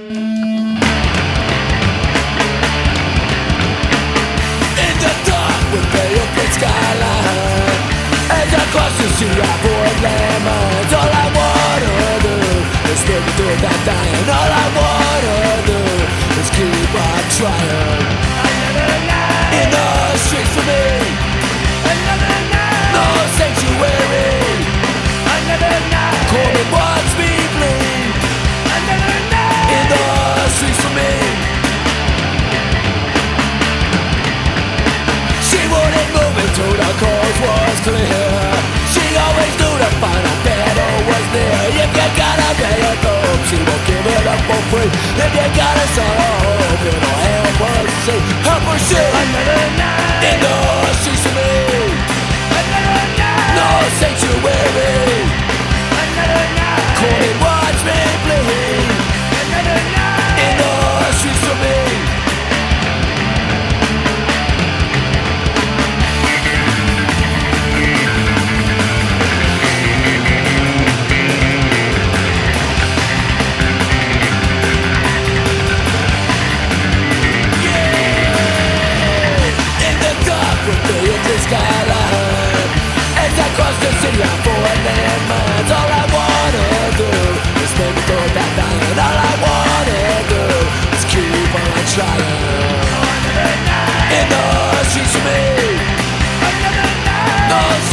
In the dark with the open skyline, as I cross the sea I avoid landmines. All I wanna do is make it through that dying. All I wanna do is keep on trying. In the streets for me, no sanctuary. Come and watch me bleed. In the streets for me. She wouldn't move until the cause was clear. She always knew the final battle was near. If you gotta pay a dope, she won't give it up for free. If you gotta sorrow, it'll help her see. Help her see. In the streets for me. No sanctuary. Come and watch me bleed. In the streets for me. Skyline. As I cross the city, I avoid landmines. All I wanna do is make it through that night. All I wanna do is keep on trying. In the streets for me, no